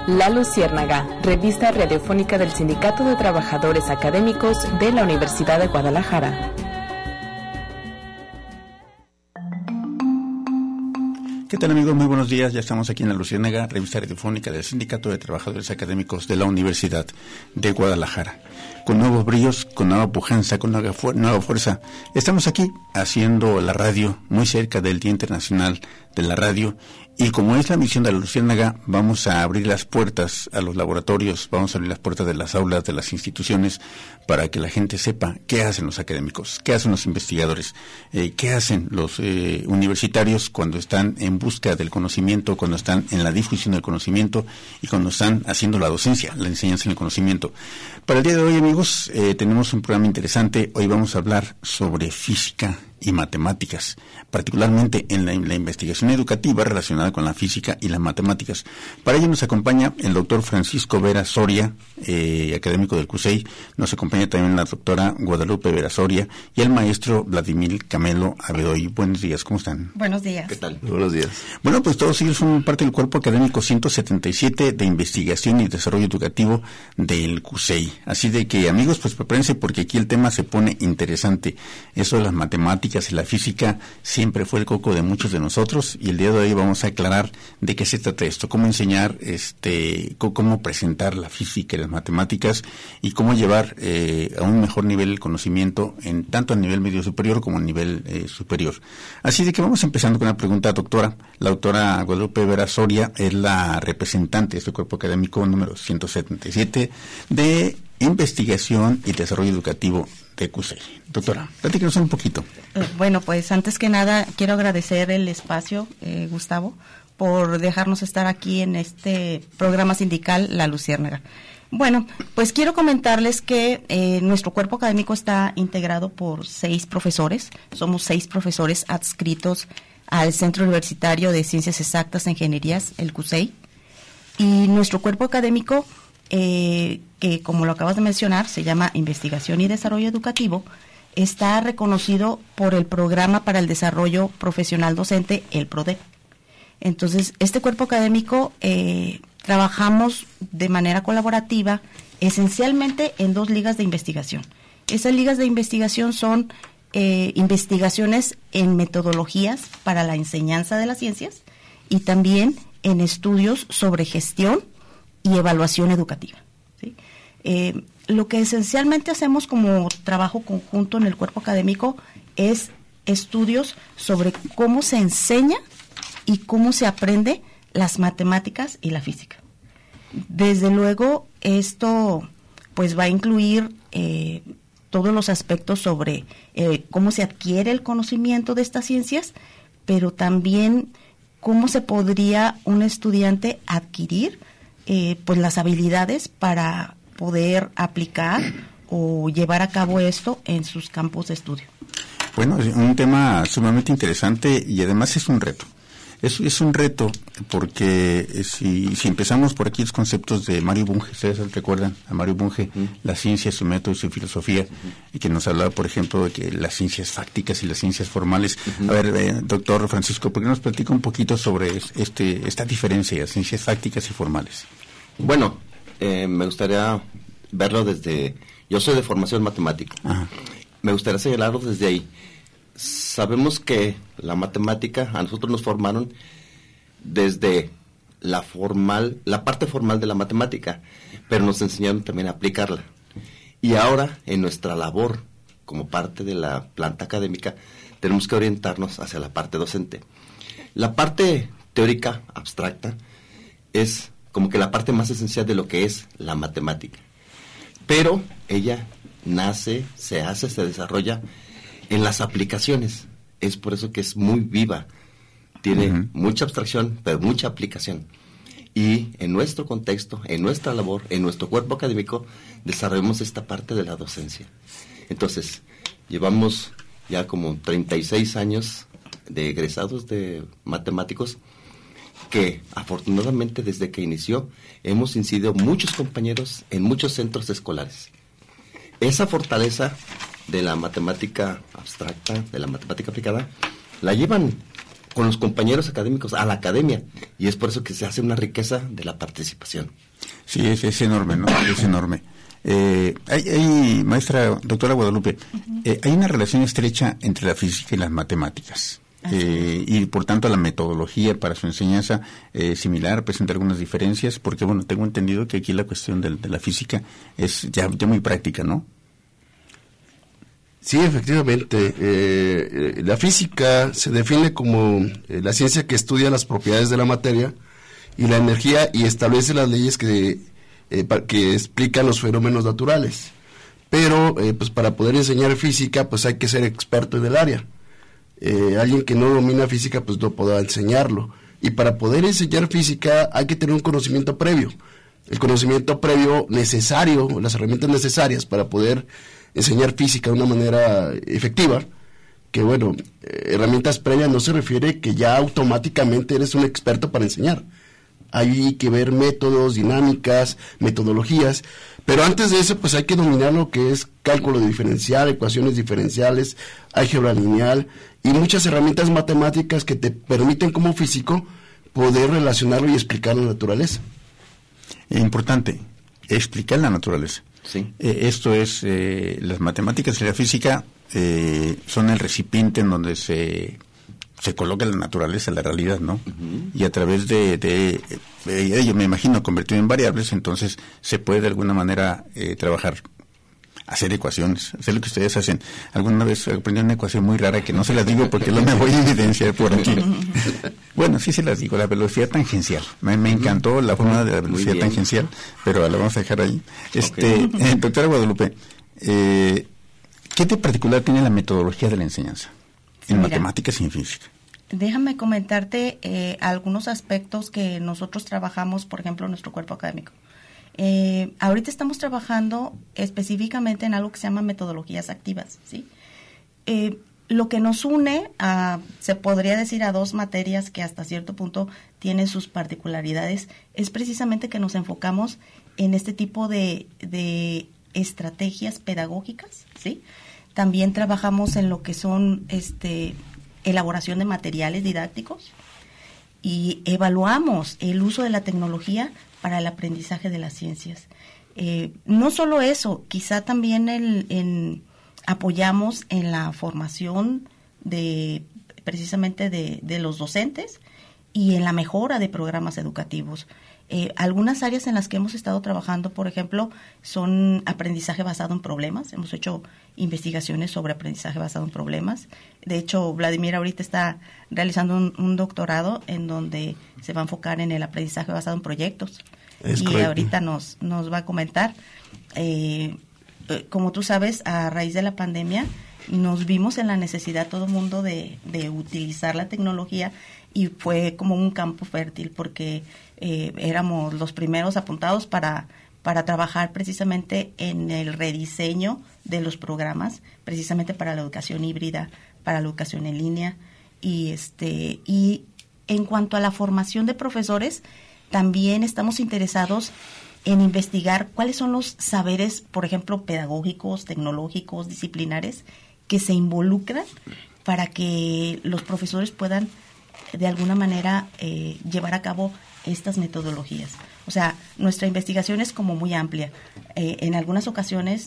La Luciérnaga, revista radiofónica del Sindicato de Trabajadores Académicos de la Universidad de Guadalajara. ¿Qué tal, amigos? Muy buenos días. Ya estamos aquí en La Luciérnaga, revista radiofónica del Sindicato de Trabajadores Académicos de la Universidad de Guadalajara. Con nuevos brillos, con nueva pujanza, con nueva fuerza. Estamos aquí haciendo la radio muy cerca del Día Internacional de la Radio. Y como es la misión de La Luciérnaga, vamos a abrir las puertas a los laboratorios, vamos a abrir las puertas de las aulas, de las instituciones, para que la gente sepa qué hacen los académicos, qué hacen los investigadores, qué hacen los universitarios cuando están en busca del conocimiento, cuando están en la difusión del conocimiento y cuando están haciendo la docencia, la enseñanza en el conocimiento. Para el día de hoy, amigos, tenemos un programa interesante. Hoy vamos a hablar sobre física y matemáticas, particularmente en la investigación educativa relacionada con la física y las matemáticas. Para ello nos acompaña el doctor Francisco Vera Soria, académico del CUSEI. Nos acompaña también la doctora Guadalupe Vera Soria y el maestro Vladimir Camelo Abedoy. Buenos días, ¿cómo están? Buenos días. ¿Qué tal? Buenos días. Bueno, pues todos ellos son parte del cuerpo académico 177 de investigación y desarrollo educativo del CUSEI. Así de que, amigos, pues prepárense porque aquí el tema se pone interesante. Eso de las matemáticas y la física siempre fue el coco de muchos de nosotros, y el día de hoy vamos a aclarar de qué se trata esto, cómo enseñar, cómo presentar la física y las matemáticas y cómo llevar a un mejor nivel el conocimiento, en tanto a nivel medio superior como a nivel superior. Así de que vamos empezando con una pregunta, doctora. La doctora Guadalupe Vera Soria es la representante de este cuerpo académico número 177 de investigación y desarrollo educativo de CUSEI. Doctora, platícanos un poquito. Bueno, pues antes que nada quiero agradecer el espacio, Gustavo, por dejarnos estar aquí en este programa sindical La Luciérnaga. Bueno, pues quiero comentarles que nuestro cuerpo académico está integrado por 6 profesores. Somos 6 profesores adscritos al Centro Universitario de Ciencias Exactas e Ingenierías, el CUSEI. Y nuestro cuerpo académico, que como lo acabas de mencionar, se llama Investigación y Desarrollo Educativo, está reconocido por el Programa para el Desarrollo Profesional Docente, el PRODEP. Entonces, este cuerpo académico trabajamos de manera colaborativa esencialmente en 2 ligas de investigación. Esas ligas de investigación son investigaciones en metodologías para la enseñanza de las ciencias y también en estudios sobre gestión y evaluación educativa, ¿sí? Lo que esencialmente hacemos como trabajo conjunto en el cuerpo académico es estudios sobre cómo se enseña y cómo se aprende las matemáticas y la física. Desde luego, esto pues va a incluir todos los aspectos sobre cómo se adquiere el conocimiento de estas ciencias, pero también cómo se podría un estudiante adquirir pues las habilidades para poder aplicar o llevar a cabo esto en sus campos de estudio. Bueno, es un tema sumamente interesante y además es un reto. Es un reto porque si empezamos por aquí los conceptos de Mario Bunge, ¿ustedes recuerdan a Mario Bunge? La ciencia, su método y su filosofía, y que nos hablaba, por ejemplo, de que las ciencias fácticas y las ciencias formales. A ver, doctor Francisco, ¿por qué nos platica un poquito sobre esta diferencia, ciencias fácticas y formales? Bueno, me gustaría verlo desde... Yo soy de formación matemática. Ajá. Me gustaría señalarlo desde ahí. Sabemos que la matemática a nosotros nos formaron desde la parte formal de la matemática, pero nos enseñaron también a aplicarla. Y ahora, en nuestra labor como parte de la planta académica, tenemos que orientarnos hacia la parte docente. La parte teórica, abstracta, es como que la parte más esencial de lo que es la matemática. Pero ella nace, se desarrolla en las aplicaciones. Es por eso que es muy viva. Tiene mucha abstracción, pero mucha aplicación. Y en nuestro contexto, en nuestra labor, en nuestro cuerpo académico, desarrollamos esta parte de la docencia. Entonces, llevamos ya como 36 años de egresados de matemáticos, que afortunadamente desde que inició hemos incidido muchos compañeros en muchos centros escolares. Esa fortaleza de la matemática abstracta, de la matemática aplicada, la llevan con los compañeros académicos, a la academia, y es por eso que se hace una riqueza de la participación. Sí, es enorme, ¿no? Es enorme. Hay, maestra, doctora Guadalupe, hay una relación estrecha entre la física y las matemáticas. Y por tanto la metodología para su enseñanza similar, presenta algunas diferencias, porque bueno, tengo entendido que aquí la cuestión de la física es ya muy práctica, ¿no? Sí, efectivamente. La física se define como la ciencia que estudia las propiedades de la materia y la energía y establece las leyes que explican los fenómenos naturales. Pero pues para poder enseñar física pues hay que ser experto en el área. Alguien que no domina física pues no podrá enseñarlo. Y para poder enseñar física hay que tener un conocimiento previo. El conocimiento previo necesario, las herramientas necesarias para poder enseñar física de una manera efectiva, que bueno, herramientas previas no se refiere que ya automáticamente eres un experto para enseñar. Hay que ver métodos, dinámicas, metodologías, pero antes de eso pues hay que dominar lo que es cálculo diferencial, ecuaciones diferenciales, álgebra lineal y muchas herramientas matemáticas que te permiten como físico poder relacionarlo y explicar la naturaleza. Importante, explicar la naturaleza. Sí. Esto es, las matemáticas y la física son el recipiente en donde se coloca la naturaleza, la realidad, ¿no? Uh-huh. Y a través de ello, me imagino, convertido en variables, entonces se puede de alguna manera trabajar, hacer ecuaciones, hacer lo que ustedes hacen. Alguna vez aprendí una ecuación muy rara que no se las digo porque no me voy a evidenciar por aquí. Bueno, sí se las digo, la velocidad tangencial. Me encantó la forma de la velocidad tangencial, pero la vamos a dejar ahí. Okay. Doctora Guadalupe, ¿qué de particular tiene la metodología de la enseñanza en matemáticas y en física? Déjame comentarte algunos aspectos que nosotros trabajamos, por ejemplo, en nuestro cuerpo académico. Ahorita estamos trabajando específicamente en algo que se llama metodologías activas, ¿sí? Lo que nos une se podría decir a dos materias que hasta cierto punto tienen sus particularidades, es precisamente que nos enfocamos en este tipo de estrategias pedagógicas, ¿sí? También trabajamos en lo que son elaboración de materiales didácticos y evaluamos el uso de la tecnología para el aprendizaje de las ciencias. No solo eso, quizá también apoyamos en la formación precisamente de los docentes y en la mejora de programas educativos. Algunas áreas en las que hemos estado trabajando, por ejemplo, son aprendizaje basado en problemas. Hemos hecho investigaciones sobre aprendizaje basado en problemas. De hecho, Vladimir ahorita está realizando un doctorado en donde se va a enfocar en el aprendizaje basado en proyectos. Correcto. Ahorita nos va a comentar. Como tú sabes, a raíz de la pandemia nos vimos en la necesidad todo el mundo de utilizar la tecnología y fue como un campo fértil porque éramos los primeros apuntados para trabajar precisamente en el rediseño de los programas, precisamente para la educación híbrida, para la educación en línea. Y en cuanto a la formación de profesores, también estamos interesados en investigar cuáles son los saberes, por ejemplo, pedagógicos, tecnológicos, disciplinares, que se involucran para que los profesores puedan de alguna manera llevar a cabo estas metodologías. O sea, nuestra investigación es como muy amplia. En algunas ocasiones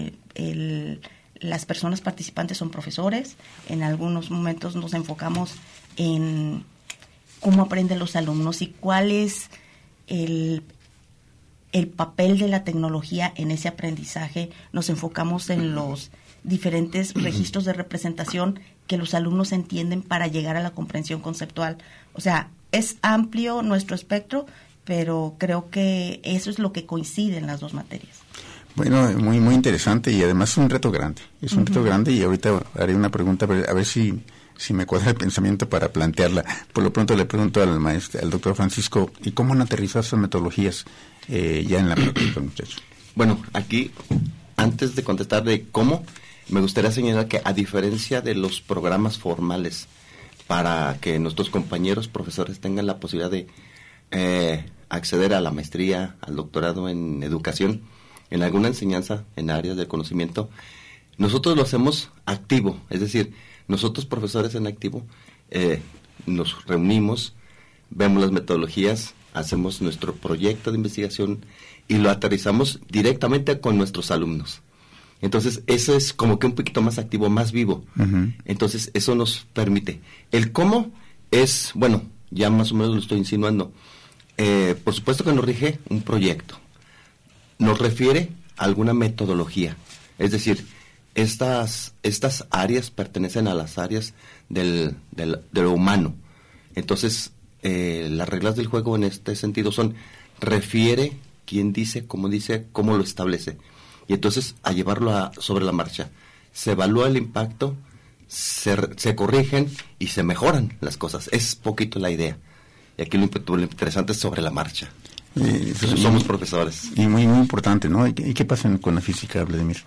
las personas participantes son profesores, en algunos momentos nos enfocamos en cómo aprenden los alumnos y cuál es el papel de la tecnología en ese aprendizaje. Nos enfocamos en los diferentes registros de representación que los alumnos entienden para llegar a la comprensión conceptual. O sea, es amplio nuestro espectro, pero creo que eso es lo que coincide en las dos materias. Bueno, muy muy interesante y además es un reto grande. Es un reto grande y ahorita haré una pregunta a ver si me cuadra el pensamiento para plantearla. Por lo pronto le pregunto al maestro, al doctor Francisco, ¿y cómo han aterrizado esas metodologías ya en la práctica, muchachos? Bueno, aquí, antes de contestar de cómo, me gustaría señalar que a diferencia de los programas formales para que nuestros compañeros profesores tengan la posibilidad de acceder a la maestría, al doctorado en educación, en alguna enseñanza en áreas del conocimiento, nosotros lo hacemos activo, es decir, nosotros profesores en activo nos reunimos, vemos las metodologías, hacemos nuestro proyecto de investigación y lo aterrizamos directamente con nuestros alumnos. Entonces, eso es como que un poquito más activo, más vivo. Uh-huh. Entonces, eso nos permite. El cómo es, bueno, ya más o menos lo estoy insinuando. Por supuesto que nos rige un proyecto. Nos refiere a alguna metodología. Es decir, estas áreas pertenecen a las áreas de lo humano. Entonces, las reglas del juego en este sentido son, refiere, quién dice, cómo lo establece. Y entonces, a llevarlo sobre la marcha. Se evalúa el impacto, se corrigen y se mejoran las cosas. Es poquito la idea. Y aquí lo interesante es sobre la marcha. Somos profesores. Y muy, muy importante, ¿no? ¿Y qué pasa con la física, Vladimir?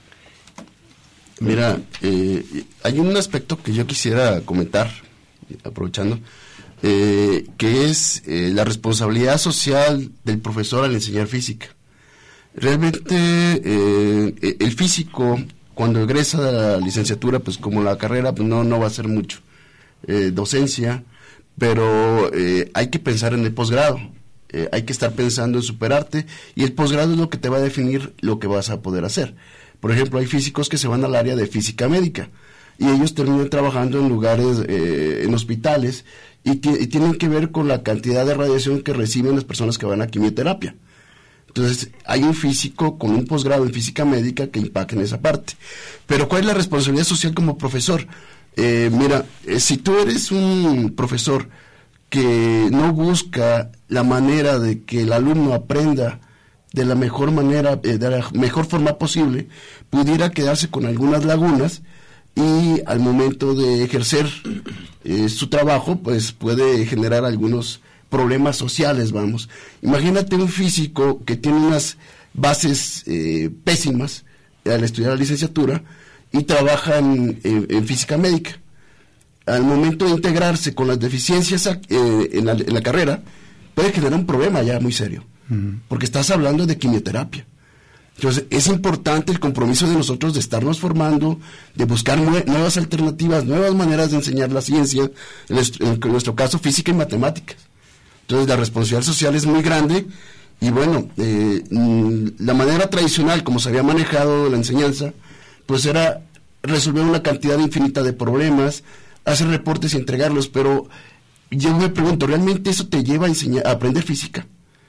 Mira, hay un aspecto que yo quisiera comentar, aprovechando, que es la responsabilidad social del profesor al enseñar física. Realmente el físico, cuando egresa de la licenciatura, pues como la carrera, pues no va a hacer mucho docencia, pero hay que pensar en el posgrado, hay que estar pensando en superarte, y el posgrado es lo que te va a definir lo que vas a poder hacer. Por ejemplo, hay físicos que se van al área de física médica y ellos terminan trabajando en lugares, en hospitales, y tienen que ver con la cantidad de radiación que reciben las personas que van a quimioterapia. Entonces, hay un físico con un posgrado en física médica que impacta en esa parte. Pero, ¿cuál es la responsabilidad social como profesor? Mira, si tú eres un profesor que no busca la manera de que el alumno aprenda de la mejor manera, de la mejor forma posible, pudiera quedarse con algunas lagunas y al momento de ejercer su trabajo, pues puede generar algunos problemas sociales, vamos. Imagínate un físico que tiene unas bases pésimas al estudiar la licenciatura y trabaja en física médica. Al momento de integrarse con las deficiencias en la carrera, puede generar un problema ya muy serio, porque estás hablando de quimioterapia. Entonces, es importante el compromiso de nosotros de estarnos formando, de buscar nuevas alternativas, nuevas maneras de enseñar la ciencia, en nuestro caso física y matemáticas. Entonces, la responsabilidad social es muy grande y bueno, la manera tradicional como se había manejado la enseñanza, pues era resolver una cantidad infinita de problemas, hacer reportes y entregarlos, pero yo me pregunto, ¿realmente eso te lleva a aprender física?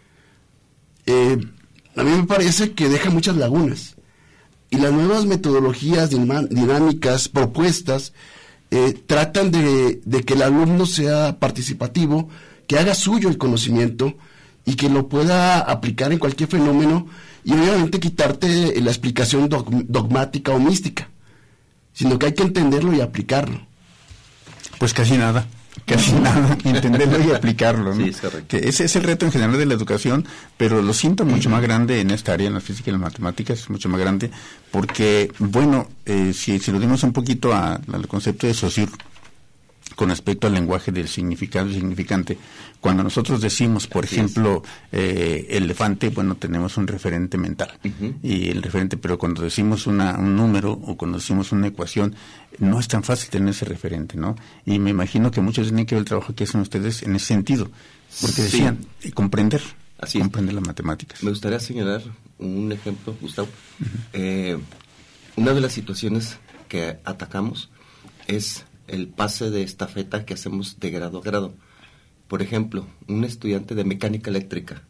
A mí me parece que deja muchas lagunas. Y las nuevas metodologías dinámicas propuestas tratan de que el alumno sea participativo, que haga suyo el conocimiento y que lo pueda aplicar en cualquier fenómeno, y obviamente quitarte la explicación dogmática o mística, sino que hay que entenderlo y aplicarlo. Pues casi nada, entenderlo y aplicarlo, ¿no? Sí, es correcto. Que ese es el reto en general de la educación, pero lo siento mucho más grande en esta área, en la física y las matemáticas, es mucho más grande, porque, bueno, si lo dimos un poquito al concepto de Saussure, con respecto al lenguaje del significado y significante, cuando nosotros decimos, por ejemplo, elefante, bueno, tenemos un referente mental, y el referente, pero cuando decimos un número o cuando decimos una ecuación, no es tan fácil tener ese referente, ¿no? Y me imagino que muchos tienen que ver el trabajo que hacen ustedes en ese sentido, porque decían, comprender las matemáticas. Me gustaría señalar un ejemplo, Gustavo. Una de las situaciones que atacamos es el pase de estafeta que hacemos de grado a grado. Por ejemplo, un estudiante de mecánica eléctrica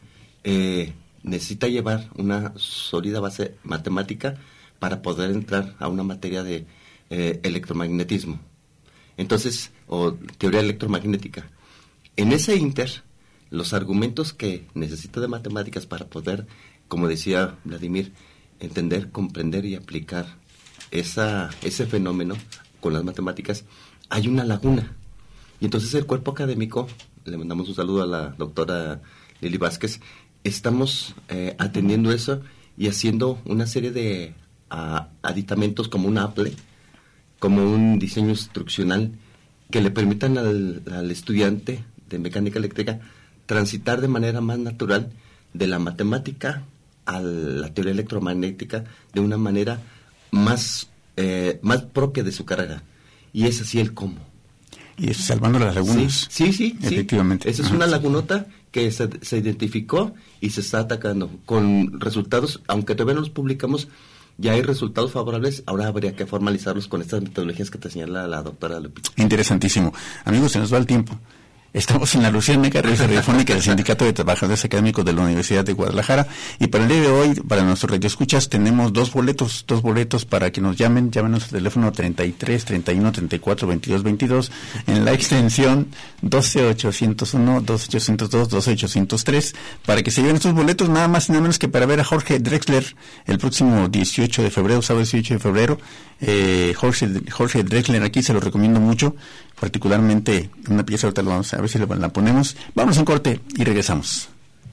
necesita llevar una sólida base matemática para poder entrar a una materia de electromagnetismo. Entonces, o teoría electromagnética. En ese inter, los argumentos que necesita de matemáticas para poder, como decía Vladimir, entender, comprender y aplicar ese fenómeno con las matemáticas, hay una laguna. Y entonces el cuerpo académico, le mandamos un saludo a la doctora Lili Vázquez, estamos atendiendo eso y haciendo una serie de aditamentos como un Apple, como un diseño instruccional que le permitan al estudiante de mecánica eléctrica transitar de manera más natural de la matemática a la teoría electromagnética de una manera más propia de su carrera. Y es así el cómo. y salvando las lagunas. Sí, efectivamente. Esa es una lagunota que se identificó y se está atacando con resultados, aunque todavía no los publicamos, ya hay resultados favorables. Ahora habría que formalizarlos con estas metodologías que te señala la doctora Lupita. Interesantísimo. Amigos, se nos va el tiempo. Estamos en la Luciérnaga, revista radiofónica del Sindicato de Trabajadores Académicos de la Universidad de Guadalajara, y para el día de hoy, para nuestros radioescuchas, tenemos dos boletos para que nos llamen. Llámenos al teléfono 33 31 34 22 22 en la extensión 12801, 12802, 12803, para que se lleven estos boletos, nada más y nada menos que para ver a Jorge Drexler el próximo 18 de febrero, sábado 18 de febrero. Jorge Drexler, aquí se lo recomiendo mucho, particularmente una pieza, ahorita lo vamos a ver si la ponemos. Vamos a un corte y regresamos.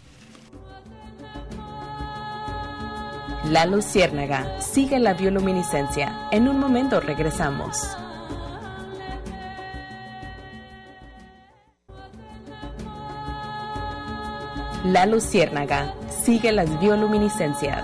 La Luciérnaga, sigue la bioluminiscencia. En un momento regresamos. La Luciérnaga, sigue las bioluminiscencias.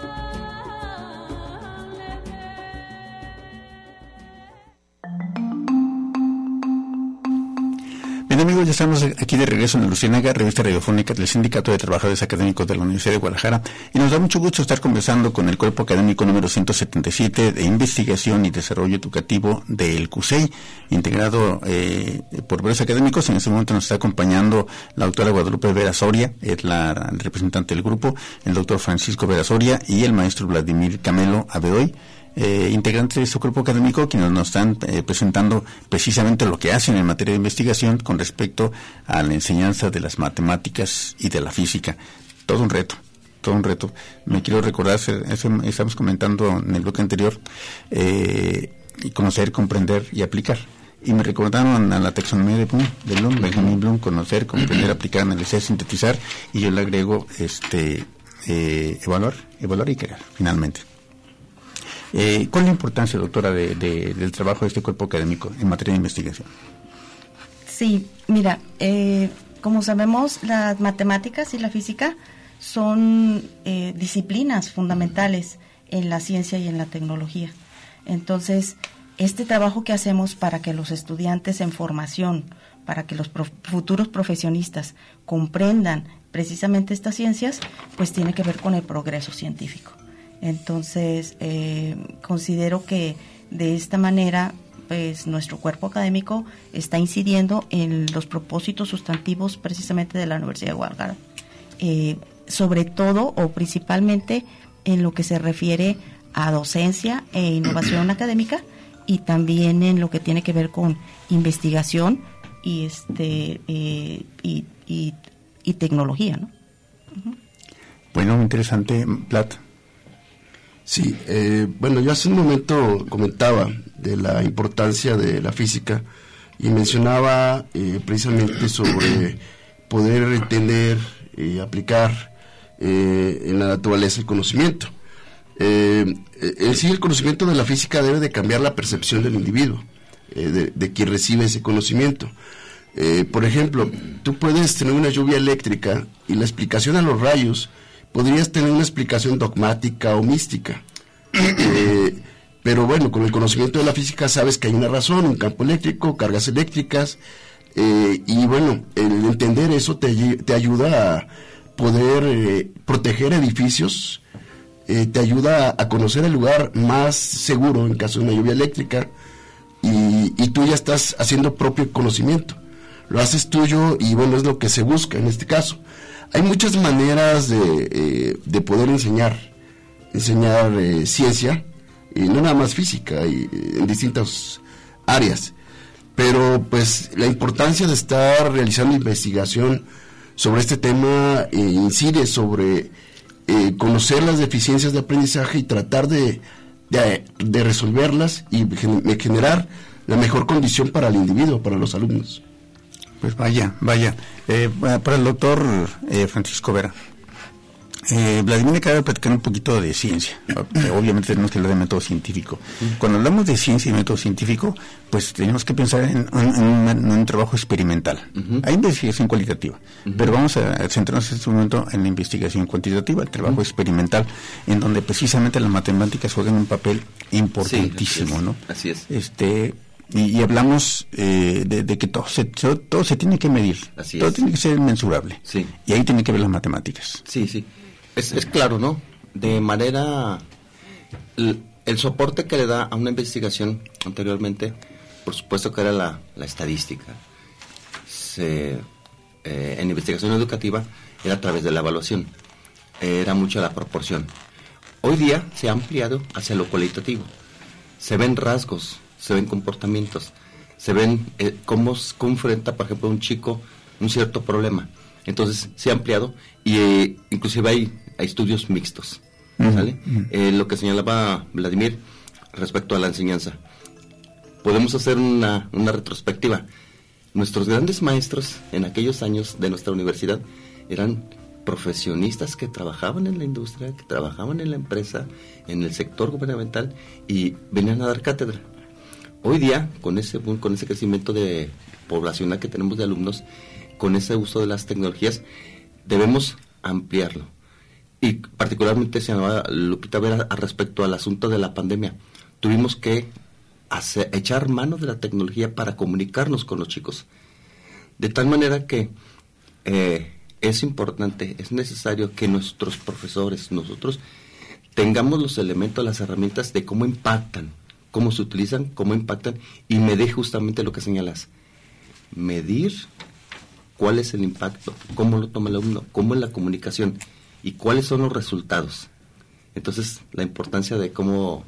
Bien, amigos, ya estamos aquí de regreso en la Luciérnaga, revista radiofónica del Sindicato de Trabajadores Académicos de la Universidad de Guadalajara, y nos da mucho gusto estar conversando con el cuerpo académico número 177 de Investigación y Desarrollo Educativo del CUSEI, integrado por varios académicos. En este momento nos está acompañando la doctora Guadalupe Vera Soria, es la representante del grupo, el doctor Francisco Vera Soria y el maestro Vladimir Camelo Abedoy, integrantes de este cuerpo académico, quienes nos están presentando precisamente lo que hacen en materia de investigación con respecto a la enseñanza de las matemáticas y de la física. Todo un reto. Me quiero recordar, estamos comentando en el bloque anterior, conocer, comprender y aplicar. Y me recordaron a la taxonomía de Bloom, Benjamin Bloom: conocer, comprender, aplicar, analizar, sintetizar, y yo le agrego evaluar y crear, finalmente. ¿Cuál es la importancia, doctora, del trabajo de este cuerpo académico en materia de investigación? Sí, mira, como sabemos, las matemáticas y la física son disciplinas fundamentales en la ciencia y en la tecnología. Entonces, este trabajo que hacemos para que los estudiantes en formación, para que los futuros profesionistas comprendan precisamente estas ciencias, pues tiene que ver con el progreso científico. Entonces, considero que de esta manera, pues nuestro cuerpo académico está incidiendo en los propósitos sustantivos precisamente de la Universidad de Guadalajara, sobre todo o principalmente en lo que se refiere a docencia e innovación académica, y también en lo que tiene que ver con investigación y tecnología, ¿no? Uh-huh. Bueno, interesante, Plat. Sí, bueno, yo hace un momento comentaba de la importancia de la física y mencionaba precisamente sobre poder entender y aplicar en la naturaleza el conocimiento. En sí, el conocimiento de la física debe de cambiar la percepción del individuo, de quien recibe ese conocimiento. Por ejemplo, tú puedes tener una lluvia eléctrica y la explicación a los rayos podrías tener una explicación dogmática o mística, pero bueno, con el conocimiento de la física sabes que hay una razón, un campo eléctrico, cargas eléctricas, y bueno, el entender eso te ayuda a poder proteger edificios, te ayuda a conocer el lugar más seguro en caso de una lluvia eléctrica, y tú ya estás haciendo propio conocimiento, lo haces tuyo, y bueno, es lo que se busca en este caso. Hay muchas maneras de poder enseñar ciencia, y no nada más física, y en distintas áreas, pero pues la importancia de estar realizando investigación sobre este tema incide sobre conocer las deficiencias de aprendizaje y tratar de resolverlas y generar la mejor condición para el individuo, para los alumnos. Pues vaya. Para el doctor Francisco Vera, Vladimir acaba de platicar un poquito de ciencia. Obviamente tenemos que hablar de método científico. Cuando hablamos de ciencia y método científico, pues tenemos que pensar en un trabajo experimental. Hay investigación cualitativa, pero vamos a centrarnos en este momento en la investigación cuantitativa, el trabajo experimental, en donde precisamente las matemáticas juegan un papel importantísimo, sí, ¿no? Así es. Y hablamos de que todo se tiene que medir, Así todo es. tiene que ser mensurable. Sí. Y ahí tiene que ver las matemáticas. Sí, sí. Es claro, ¿no? De manera... El soporte que le da a una investigación anteriormente, por supuesto que era la estadística. En investigación educativa era a través de la evaluación. Era mucho la proporción. Hoy día se ha ampliado hacia lo cualitativo. Se ven rasgos, se ven comportamientos, se ven cómo enfrenta, por ejemplo, un chico un cierto problema. Entonces se ha ampliado y inclusive hay estudios mixtos. ¿Sale? Lo que señalaba Vladimir respecto a la enseñanza. Podemos hacer una retrospectiva. Nuestros grandes maestros en aquellos años de nuestra universidad eran profesionistas que trabajaban en la industria, que trabajaban en la empresa, en el sector gubernamental y venían a dar cátedra. Hoy día, con ese crecimiento poblacional que tenemos de alumnos, con ese uso de las tecnologías, debemos ampliarlo. Y particularmente se llamaba Lupita Vera respecto al asunto de la pandemia. Tuvimos que echar mano de la tecnología para comunicarnos con los chicos. De tal manera que es importante, es necesario que nuestros profesores, nosotros, tengamos los elementos, las herramientas de cómo impactan, cómo se utilizan, cómo impactan, y medir justamente lo que señalas. Medir cuál es el impacto, cómo lo toma el alumno, cómo es la comunicación y cuáles son los resultados. Entonces, la importancia de cómo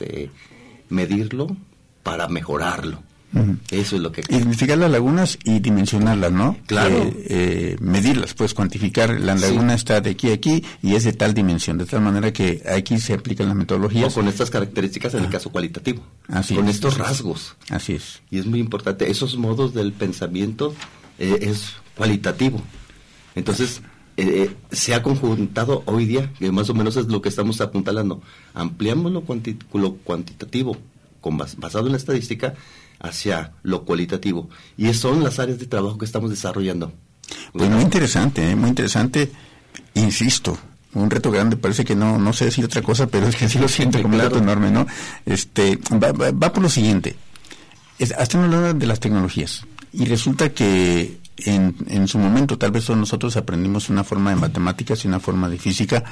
medirlo para mejorarlo. Eso es lo que... Identificar las lagunas y dimensionarlas, ¿no? Claro. Medirlas, pues cuantificar, la laguna está de aquí a aquí y es de tal dimensión, de tal manera que aquí se aplican las metodologías. O con estas características en el caso cualitativo. Así con es, estos así es. rasgos. Así es. Y es muy importante. Esos modos del pensamiento es cualitativo. Entonces, se ha conjuntado hoy día, que más o menos es lo que estamos apuntalando. Ampliamos lo cuantitativo basado en la estadística hacia lo cualitativo. Y son las áreas de trabajo que estamos desarrollando. Pues muy interesante. Insisto, un reto grande, parece que no sé decir otra cosa, pero es que sí lo siento como un reto enorme, ¿no? Va por lo siguiente. Estamos hablando de las tecnologías y resulta que en su momento tal vez todos nosotros aprendimos una forma de matemáticas y una forma de física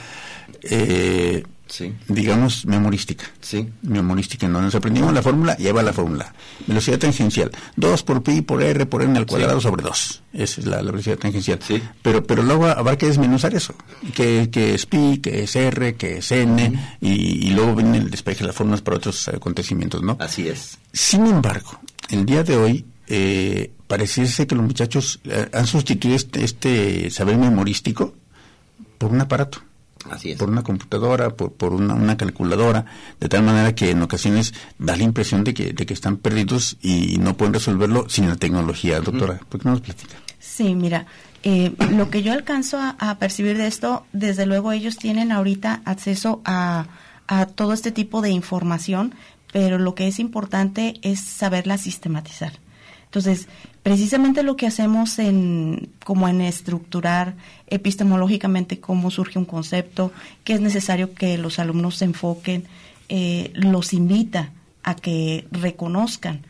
digamos memorística. Memorística, en donde nos aprendimos la fórmula, lleva la fórmula. Velocidad tangencial, 2 por pi por r por n al cuadrado sobre 2. Esa es la velocidad tangencial. Pero luego habrá que desmenuzar eso. Que es pi, que es r, que es n, y luego viene el despeje de las fórmulas para otros acontecimientos, ¿no? Así es. Sin embargo, el día de hoy pareciese que los muchachos han sustituido este saber memorístico por un aparato. Así es. Por una computadora, por una calculadora, de tal manera que en ocasiones da la impresión de que están perdidos y no pueden resolverlo sin la tecnología. Doctora, ¿por qué no nos platica? Sí, mira, lo que yo alcanzo a percibir de esto, desde luego ellos tienen ahorita acceso a todo este tipo de información, pero lo que es importante es saberla sistematizar. Entonces, precisamente lo que hacemos como en estructurar epistemológicamente cómo surge un concepto, que es necesario que los alumnos se enfoquen, los invita a que reconozcan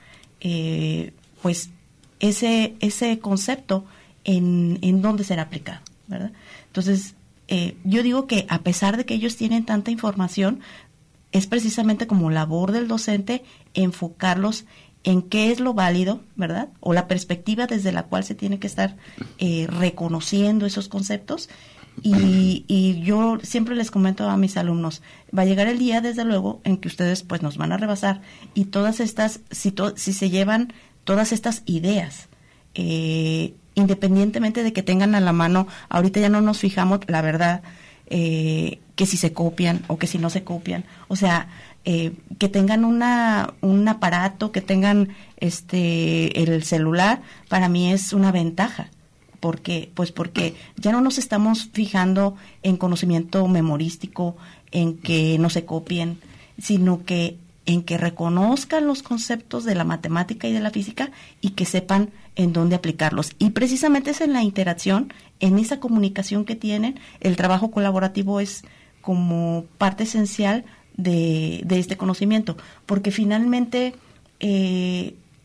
pues ese concepto en dónde será aplicado, ¿verdad? Entonces, yo digo que a pesar de que ellos tienen tanta información, es precisamente como labor del docente enfocarlos en qué es lo válido, ¿verdad? O la perspectiva desde la cual se tiene que estar reconociendo esos conceptos. Y yo siempre les comento a mis alumnos, va a llegar el día, desde luego, en que ustedes pues nos van a rebasar y todas estas, si se llevan todas estas ideas, independientemente de que tengan a la mano, ahorita ya no nos fijamos, la verdad, que si se copian o que si no se copian, o sea, que tengan un aparato, que tengan el celular, para mí es una ventaja, porque ya no nos estamos fijando en conocimiento memorístico, en que no se copien, sino que en que reconozcan los conceptos de la matemática y de la física y que sepan en dónde aplicarlos. Y precisamente es en la interacción, en esa comunicación que tienen, el trabajo colaborativo es como parte esencial de este conocimiento, porque finalmente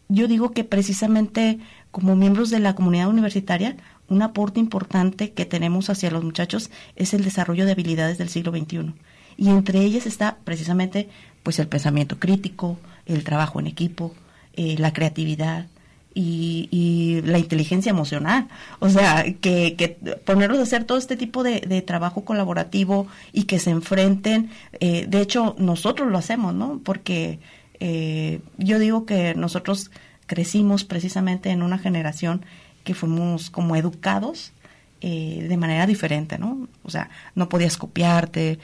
yo digo que precisamente como miembros de la comunidad universitaria, un aporte importante que tenemos hacia los muchachos es el desarrollo de habilidades del siglo XXI. Y entre ellas está precisamente pues el pensamiento crítico, el trabajo en equipo, la creatividad y la inteligencia emocional. O sea, que ponerlos a hacer todo este tipo de trabajo colaborativo y que se enfrenten. De hecho, nosotros lo hacemos, ¿no? Porque yo digo que nosotros crecimos precisamente en una generación que fuimos como educados de manera diferente, ¿no? O sea, no podías copiarte,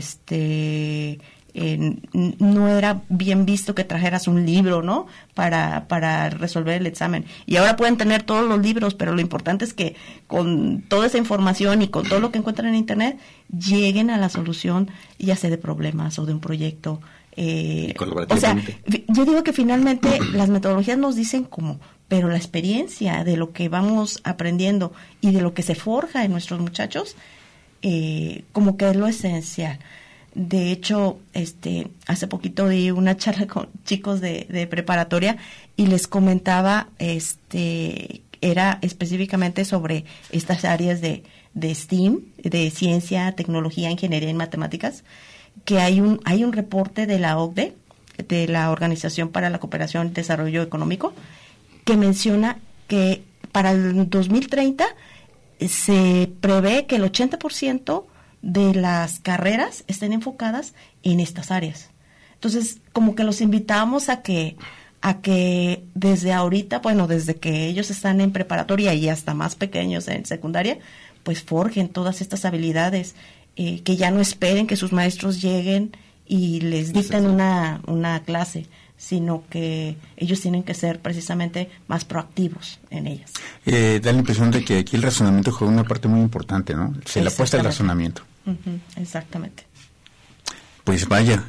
no era bien visto que trajeras un libro, ¿no? Para resolver el examen. Y ahora pueden tener todos los libros, pero lo importante es que con toda esa información y con todo lo que encuentran en Internet, lleguen a la solución, ya sea de problemas o de un proyecto. O sea, yo digo que finalmente las metodologías nos dicen cómo, pero la experiencia de lo que vamos aprendiendo y de lo que se forja en nuestros muchachos, como que es lo esencial. De hecho, hace poquito di una charla con chicos de preparatoria y les comentaba, era específicamente sobre estas áreas de STEAM, de ciencia, tecnología, ingeniería y matemáticas, que hay un reporte de la OCDE, de la Organización para la Cooperación y Desarrollo Económico, que menciona que para el 2030 se prevé que el 80% de las carreras estén enfocadas en estas áreas. Entonces, como que los invitamos a que desde ahorita, bueno, desde que ellos están en preparatoria y hasta más pequeños en secundaria, pues forjen todas estas habilidades, que ya no esperen que sus maestros lleguen y les dicten una clase, sino que ellos tienen que ser precisamente más proactivos en ellas. Da la impresión de que aquí el razonamiento juega una parte muy importante, ¿no? Se le apuesta al razonamiento. Exactamente. Pues vaya.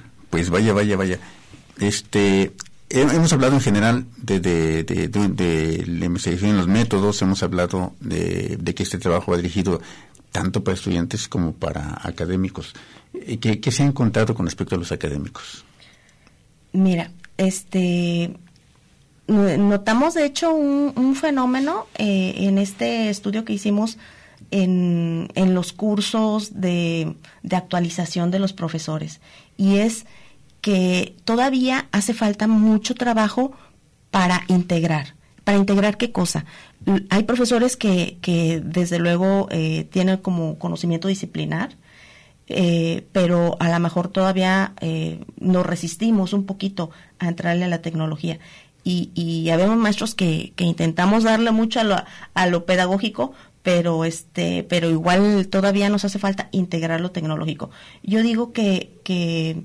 Hemos hablado en general de la investigación en los métodos, hemos hablado de que este trabajo va dirigido tanto para estudiantes como para académicos. ¿Qué se ha encontrado con respecto a los académicos? Mira, notamos de hecho un fenómeno en este estudio que hicimos en los cursos de actualización de los profesores, y es que todavía hace falta mucho trabajo para integrar. ¿Para integrar qué cosa? Hay profesores que desde luego tienen como conocimiento disciplinar, pero a lo mejor todavía nos resistimos un poquito a entrarle a la tecnología. Y habemos maestros que intentamos darle mucho a lo pedagógico, pero igual todavía nos hace falta integrar lo tecnológico. Yo digo que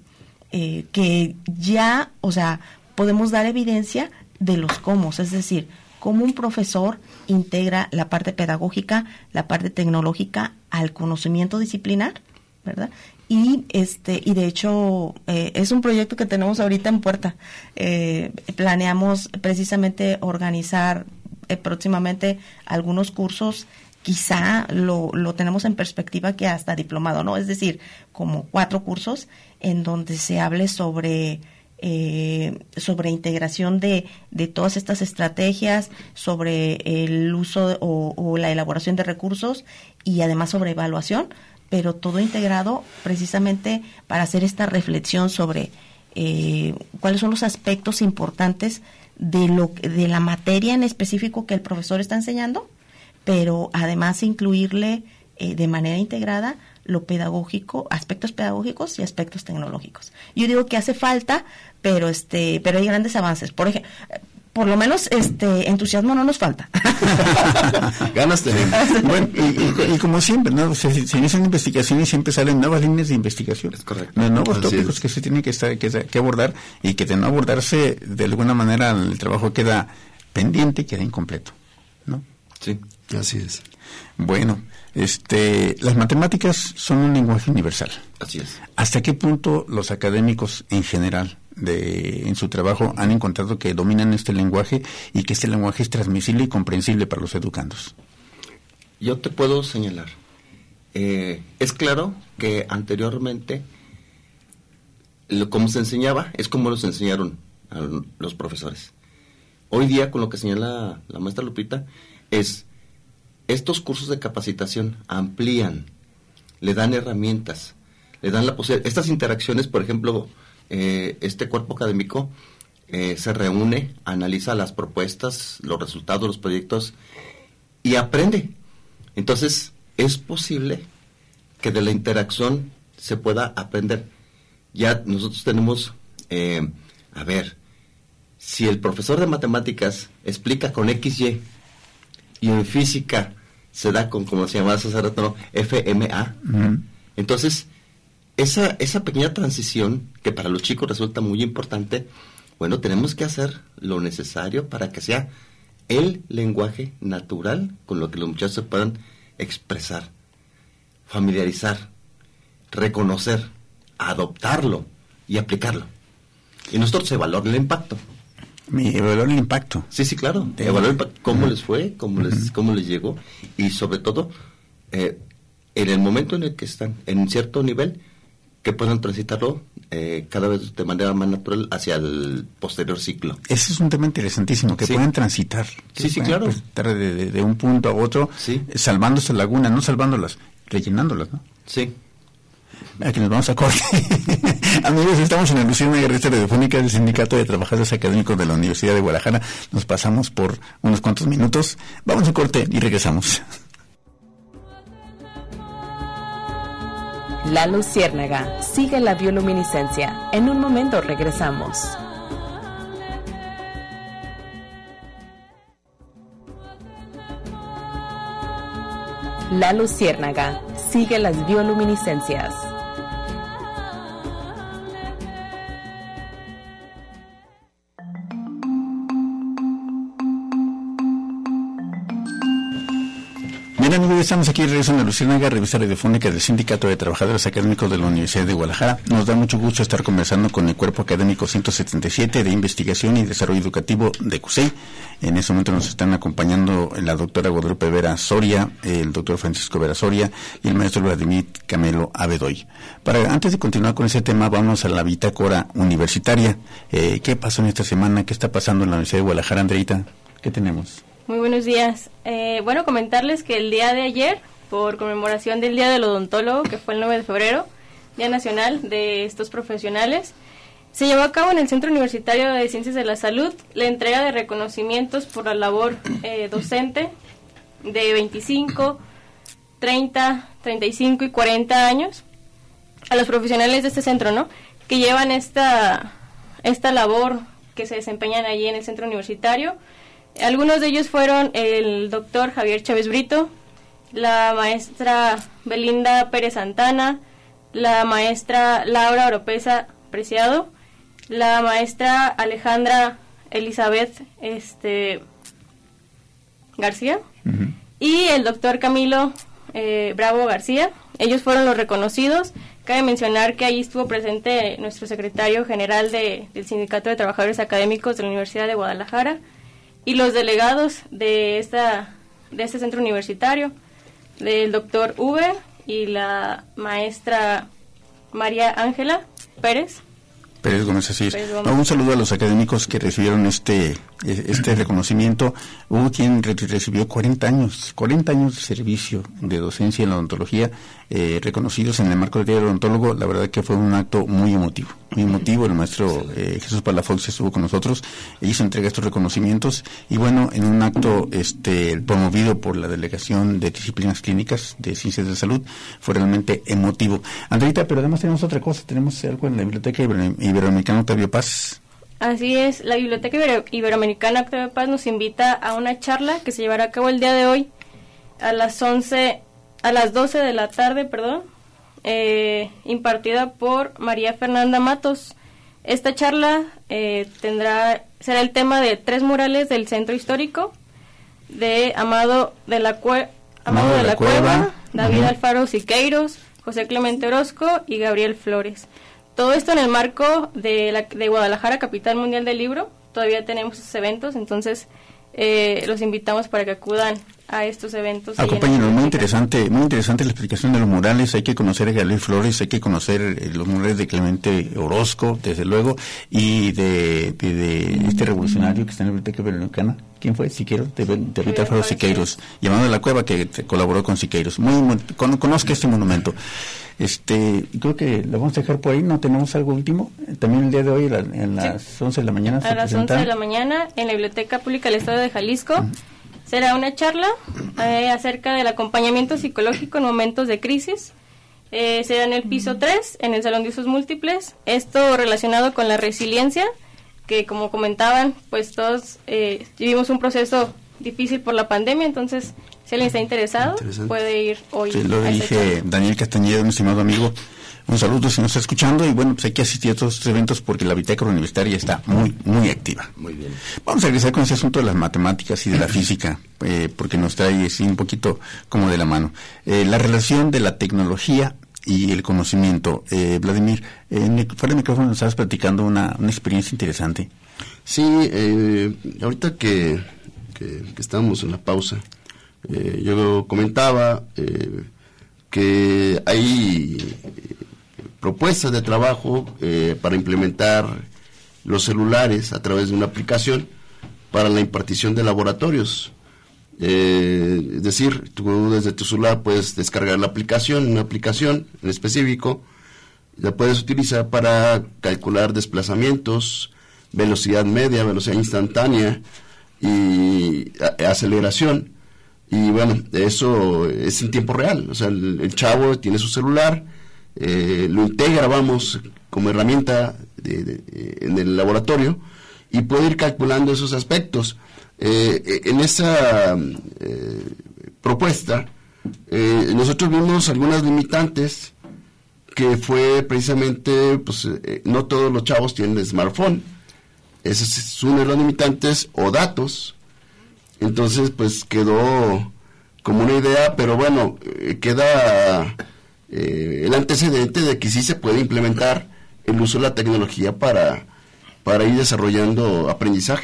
ya, o sea, podemos dar evidencia de los cómo, es decir, cómo un profesor integra la parte pedagógica, la parte tecnológica al conocimiento disciplinar, ¿verdad? Y de hecho es un proyecto que tenemos ahorita en puerta. Planeamos precisamente organizar próximamente algunos cursos, quizá lo tenemos en perspectiva que hasta diplomado, ¿no? Es decir, como 4 cursos en donde se hable sobre integración de todas estas estrategias, sobre el uso o la elaboración de recursos y además sobre evaluación, pero todo integrado precisamente para hacer esta reflexión sobre cuáles son los aspectos importantes de la materia en específico que el profesor está enseñando, pero además incluirle de manera integrada lo pedagógico, aspectos pedagógicos y aspectos tecnológicos. Yo digo que hace falta, pero hay grandes avances. Por lo menos entusiasmo no nos falta. Ganas tenemos. Bueno, y como siempre, ¿no? Se inician investigaciones y siempre salen nuevas líneas de investigación. Es correcto. Nuevos tópicos que se tienen que abordar, y que de no abordarse de alguna manera el trabajo queda pendiente, queda incompleto, ¿no? Sí, así es. Bueno, las matemáticas son un lenguaje universal. Así es. ¿Hasta qué punto los académicos en general en su trabajo han encontrado que dominan este lenguaje y que este lenguaje es transmisible y comprensible para los educandos? Yo te puedo señalar. Es claro que anteriormente como se enseñaba es como los enseñaron a los profesores. hoy día, con lo que señala la maestra Lupita, es estos cursos de capacitación amplían, le dan herramientas, le dan la posibilidad. Estas interacciones, por ejemplo, este cuerpo académico se reúne, analiza las propuestas, los resultados, los proyectos y aprende. Entonces, es posible que de la interacción se pueda aprender. Ya nosotros tenemos, si el profesor de matemáticas explica con XY y en física se da con, como se llamaba hace rato, ¿no? FMA, entonces esa pequeña transición que para los chicos resulta muy importante, bueno, tenemos que hacer lo necesario para que sea el lenguaje natural con lo que los muchachos se puedan expresar, familiarizar, reconocer, adoptarlo y aplicarlo. Y nosotros evaluar el impacto. Evaluar el impacto. Sí, claro. Evaluar el impacto, cómo les fue, cómo les llegó, y sobre todo, en el momento en el que están en un cierto nivel, que puedan transitarlo cada vez de manera más natural hacia el posterior ciclo. Ese es un tema interesantísimo, que puedan transitar. Claro. Transitar de un punto a otro, salvándose lagunas, no salvándolas, rellenándolas, ¿no? Sí. Aquí nos vamos a corte. Amigos, estamos en la Luciérnaga, revista radiofónica del Sindicato de Trabajadores Académicos de la Universidad de Guadalajara. Nos pasamos por unos cuantos minutos. Vamos a corte y regresamos. La Luciérnaga, sigue la bioluminiscencia. En un momento regresamos. La Luciérnaga, sigue las bioluminiscencias. Bien, amigos, estamos aquí en la Luciérnaga, revista radiofónica del Sindicato de Trabajadores Académicos de la Universidad de Guadalajara. Nos da mucho gusto estar conversando con el Cuerpo Académico 177 de Investigación y Desarrollo Educativo de CUSEI. En ese momento nos están acompañando la doctora Guadalupe Vera Soria, el doctor Francisco Vera Soria y el maestro Vladimir Camelo Abedoy. Antes de continuar con ese tema, vamos a la bitácora universitaria. ¿Qué pasó en esta semana? ¿Qué está pasando en la Universidad de Guadalajara, Andreita? ¿Qué tenemos? Muy buenos días. Bueno, comentarles que el día de ayer, por conmemoración del Día del Odontólogo, que fue el 9 de febrero, Día Nacional de estos profesionales, se llevó a cabo en el Centro Universitario de Ciencias de la Salud la entrega de reconocimientos por la labor docente de 25, 30, 35 y 40 años a los profesionales de este centro, ¿no? Que llevan esta labor que se desempeñan allí en el Centro Universitario. Algunos de ellos fueron el doctor Javier Chávez Brito, la maestra Belinda Pérez Santana, la maestra Laura Oropesa Preciado, la maestra Alejandra Elizabeth García y el doctor Camilo Bravo García. Ellos fueron los reconocidos. Cabe mencionar que ahí estuvo presente nuestro secretario general del Sindicato de Trabajadores Académicos de la Universidad de Guadalajara y los delegados de este centro universitario, del doctor Uber y la maestra María Ángela Pérez Gómez, así es. Un saludo a los académicos que recibieron este reconocimiento. Hubo quien recibió 40 años de servicio de docencia en la odontología, reconocidos en el marco del Día del Odontólogo. La verdad que fue un acto muy emotivo. El maestro Jesús Palafox estuvo con nosotros, hizo entrega de estos reconocimientos y bueno, en un acto promovido por la Delegación de Disciplinas Clínicas de Ciencias de Salud, fue realmente emotivo. Andreita, pero además tenemos otra cosa, tenemos algo en la Biblioteca Iberoamericana Octavio Paz. Así es, la Biblioteca Iberoamericana Octavio Paz nos invita a una charla que se llevará a cabo el día de hoy a las 12 de la tarde, impartida por María Fernanda Matos. Esta charla será el tema de 3 murales del centro histórico de Amado de la Cueva, David Alfaro Siqueiros, José Clemente Orozco y Gabriel Flores. Todo esto en el marco de Guadalajara, capital mundial del libro. Todavía tenemos esos eventos, entonces los invitamos para que acudan a estos eventos. Acompáñenos, muy interesante la explicación de los murales. Hay que conocer a Gabriel Flores, hay que conocer los murales de Clemente Orozco, desde luego, y de este revolucionario que está en la Biblioteca Iberoamericana. ¿Quién fue? Siqueiros, de Rita Alfaro Siqueiros, llamado de la Cueva, que colaboró con Siqueiros. Conozca este monumento. Creo que lo vamos a dejar por ahí. ¿No tenemos algo último? También el día de hoy, en las 11 de la mañana. A las 11 de la mañana, en la Biblioteca Pública del Estado de Jalisco, será una charla acerca del acompañamiento psicológico en momentos de crisis. Será en el piso 3, en el Salón de Usos Múltiples. Esto relacionado con la resiliencia, que como comentaban, pues todos vivimos un proceso difícil por la pandemia, entonces si alguien está interesado puede ir hoy. Sí, lo dije Daniel Castañeda, un estimado amigo. Un saludo si nos está escuchando, y bueno, pues hay que asistir a todos estos eventos porque la biblioteca universitaria está muy, muy activa. Muy bien. Vamos a regresar con ese asunto de las matemáticas y de la física, porque nos trae así un poquito como de la mano. La relación de la tecnología y el conocimiento. Vladimir, fuera de micrófono nos estabas platicando una experiencia interesante. Sí, ahorita que estábamos en la pausa, yo comentaba que hay propuestas de trabajo para implementar los celulares a través de una aplicación para la impartición de laboratorios. Es decir, tú desde tu celular puedes descargar una aplicación en específico, la puedes utilizar para calcular desplazamientos, velocidad media, velocidad instantánea y aceleración. Y bueno, eso es en tiempo real. O sea, el chavo tiene su celular, lo integra, como herramienta en el laboratorio, y puede ir calculando esos aspectos. En esa propuesta, nosotros vimos algunas limitantes, que fue precisamente, pues, no todos los chavos tienen smartphone. Ese es uno de los limitantes, o datos. Entonces, pues, quedó como una idea, pero bueno, queda el antecedente de que sí se puede implementar el uso de la tecnología para ir desarrollando aprendizaje,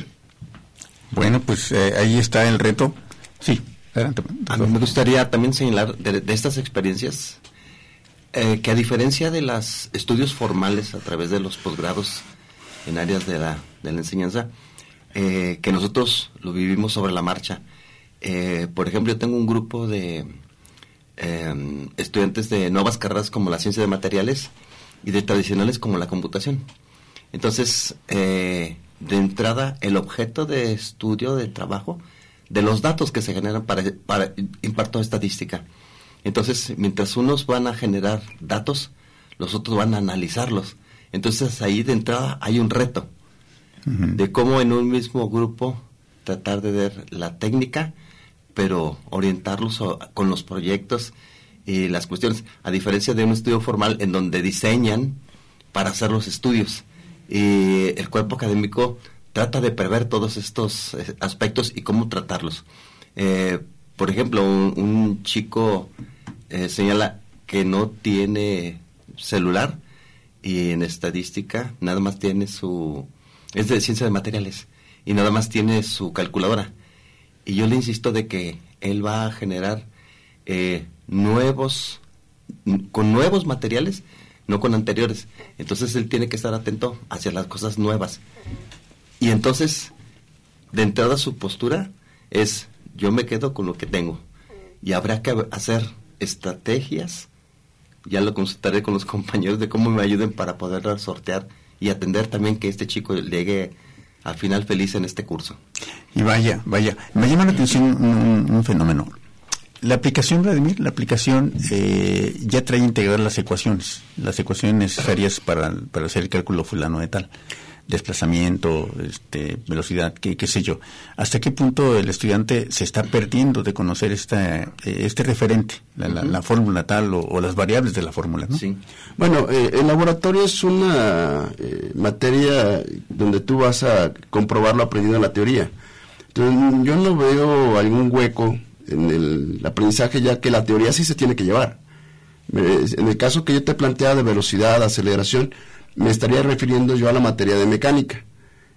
Bueno, pues ahí está el reto. Sí, adelante. A mí me gustaría también señalar de estas experiencias que, a diferencia de los estudios formales a través de los posgrados en áreas de la enseñanza, que nosotros lo vivimos sobre la marcha. Por ejemplo, yo tengo un grupo de estudiantes de nuevas carreras como la ciencia de materiales y de tradicionales como la computación. Entonces, de entrada, el objeto de estudio, de trabajo, de los datos que se generan para impartir estadística. Entonces, mientras unos van a generar datos, los otros van a analizarlos. Entonces, ahí de entrada hay un reto de cómo en un mismo grupo tratar de ver la técnica, pero orientarlos con los proyectos y las cuestiones, a diferencia de un estudio formal en donde diseñan para hacer los estudios. Y el cuerpo académico trata de prever todos estos aspectos y cómo tratarlos. Por ejemplo, un chico señala que no tiene celular, y en estadística nada más tiene es de ciencia de materiales, y nada más tiene su calculadora. Y yo le insisto de que él va a generar con nuevos materiales, no con anteriores. Entonces él tiene que estar atento hacia las cosas nuevas. Y entonces, de entrada, su postura es: yo me quedo con lo que tengo. Y habrá que hacer estrategias, ya lo consultaré con los compañeros, de cómo me ayuden para poder sortear y atender también que este chico llegue al final feliz en este curso. Y vaya, me llama la atención un fenómeno. La aplicación, Vladimir, ya trae integradas las ecuaciones necesarias para hacer el cálculo fulano de tal, desplazamiento, velocidad, qué sé yo. ¿Hasta qué punto el estudiante se está perdiendo de conocer este referente, la fórmula tal o las variables de la fórmula, ¿no? Sí. Bueno, el laboratorio es una materia donde tú vas a comprobar lo aprendido en la teoría. Entonces, yo no veo algún hueco en el aprendizaje, ya que la teoría sí se tiene que llevar. En el caso que yo te planteaba de velocidad, aceleración, me estaría refiriendo yo a la materia de mecánica.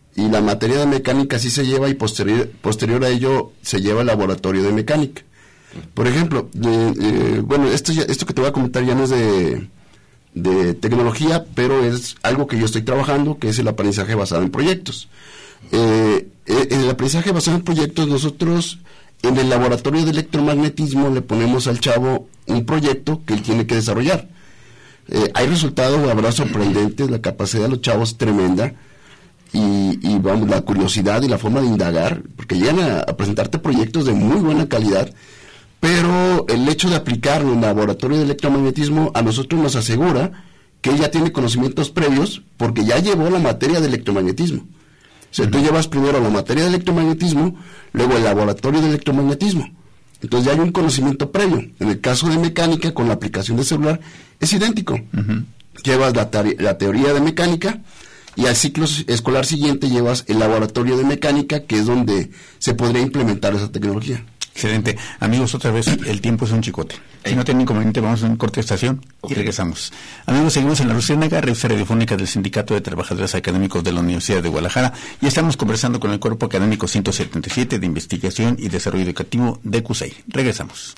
y la materia de mecánica sí se lleva y posterior a ello se lleva el laboratorio de mecánica. Por ejemplo, bueno, esto que te voy a comentar ya no es de tecnología, pero es algo que yo estoy trabajando, que es el aprendizaje basado en proyectos. En el aprendizaje basado en proyectos, nosotros en el laboratorio de electromagnetismo le ponemos al chavo un proyecto que él tiene que desarrollar. Hay resultados, la verdad, sorprendentes, la capacidad de los chavos es tremenda, y vamos, la curiosidad y la forma de indagar, porque llegan a presentarte proyectos de muy buena calidad, pero el hecho de aplicarlo en el laboratorio de electromagnetismo a nosotros nos asegura que él ya tiene conocimientos previos, porque ya llevó la materia de electromagnetismo. O sea, tú llevas primero la materia de electromagnetismo, luego el laboratorio de electromagnetismo. Entonces ya hay un conocimiento previo. En el caso de mecánica, con la aplicación de celular, es idéntico. Llevas la teoría de mecánica, y al ciclo escolar siguiente llevas el laboratorio de mecánica, que es donde se podría implementar esa tecnología. Excelente. Amigos, otra vez, el tiempo es un chicote. Si no tienen inconveniente, vamos a un corte de estación y regresamos. Amigos, seguimos en La Luciérnaga, revista radiofónica del Sindicato de Trabajadores Académicos de la Universidad de Guadalajara, y estamos conversando con el Cuerpo Académico 177 de Investigación y Desarrollo Educativo de CUSEI. Regresamos.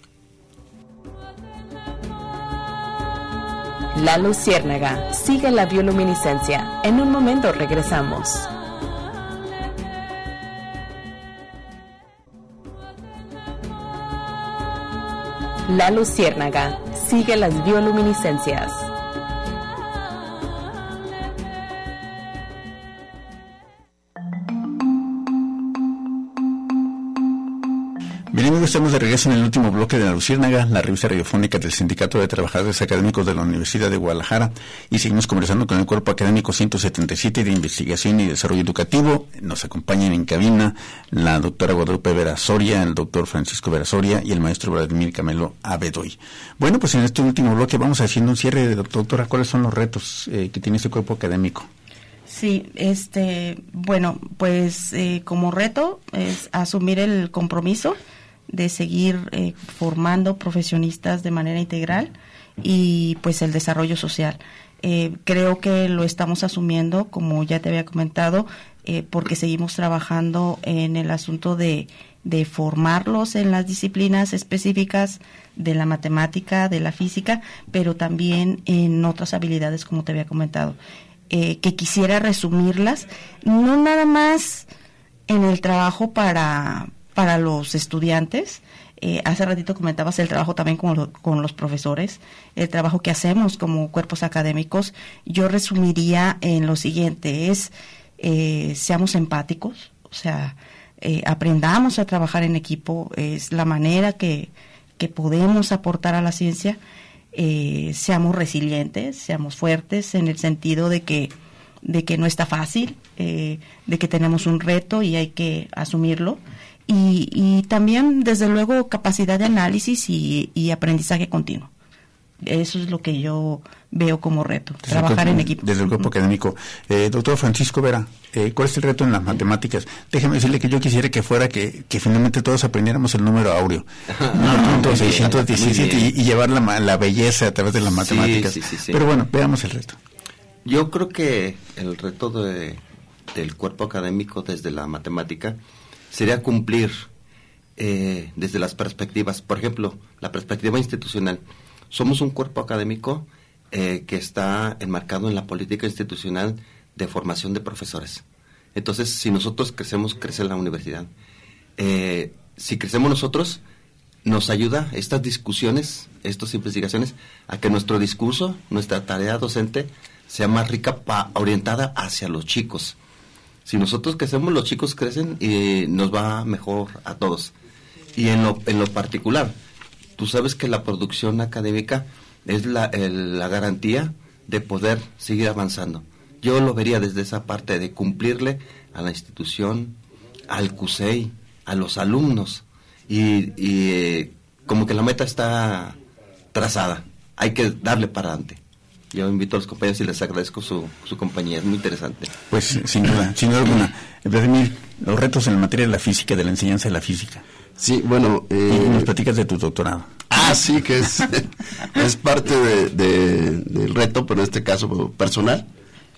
La Luciérnaga. Sigue la bioluminiscencia. En un momento regresamos. La Luciérnaga. Sigue las bioluminiscencias. Bien, amigos, estamos de regreso en el último bloque de La Luciérnaga, la revista radiofónica del Sindicato de Trabajadores Académicos de la Universidad de Guadalajara, y seguimos conversando con el Cuerpo Académico 177 de Investigación y Desarrollo Educativo. Nos acompañan en cabina la doctora Guadalupe Vera Soria, el doctor Francisco Vera Soria y el maestro Vladimir Camelo Abedoy. Bueno, pues en este último bloque vamos haciendo un cierre. Doctora, ¿cuáles son los retos que tiene este cuerpo académico? Sí, bueno, pues como reto es asumir el compromiso de seguir formando profesionistas de manera integral y pues el desarrollo social. Creo que lo estamos asumiendo, como ya te había comentado, porque seguimos trabajando en el asunto de formarlos en las disciplinas específicas de la matemática, de la física, pero también en otras habilidades, como te había comentado. Que quisiera resumirlas, no nada más en el trabajo para los estudiantes. Hace ratito comentabas el trabajo también con los profesores, el trabajo que hacemos como cuerpos académicos. Yo resumiría en lo siguiente, seamos empáticos, o sea, aprendamos a trabajar en equipo, es la manera que podemos aportar a la ciencia. Seamos resilientes, seamos fuertes en el sentido de que no está fácil, de que tenemos un reto y hay que asumirlo, y también desde luego capacidad de análisis y aprendizaje continuo. Eso es lo que yo veo como reto, trabajar en equipo. Desde el grupo académico. Doctor Francisco Vera, ¿cuál es el reto en las matemáticas? Déjeme decirle que yo quisiera que fuera que finalmente todos aprendiéramos el número áureo, 617, y llevar la belleza a través de las matemáticas. Sí. Pero bueno, veamos el reto. Yo creo que el reto del cuerpo académico desde la matemática sería cumplir desde las perspectivas. Por ejemplo, la perspectiva institucional. Somos un cuerpo académico que está enmarcado en la política institucional de formación de profesores. Entonces, si nosotros crecemos, crece la universidad. Si crecemos nosotros, nos ayuda estas discusiones, estas investigaciones, a que nuestro discurso, nuestra tarea docente, sea más rica, orientada hacia los chicos. Si nosotros crecemos, los chicos crecen y nos va mejor a todos. Y en lo particular, tú sabes que la producción académica es la garantía de poder seguir avanzando. Yo lo vería desde esa parte de cumplirle a la institución, al CUSEI, a los alumnos, y como que la meta está trazada, hay que darle para adelante. Yo invito a los compañeros y les agradezco su compañía, es muy interesante. Pues sin duda alguna. Vladimir, los retos en la materia de la física, de la enseñanza de la física. Sí, bueno... y nos platicas de tu doctorado. Sí, que es parte del reto, pero en este caso personal.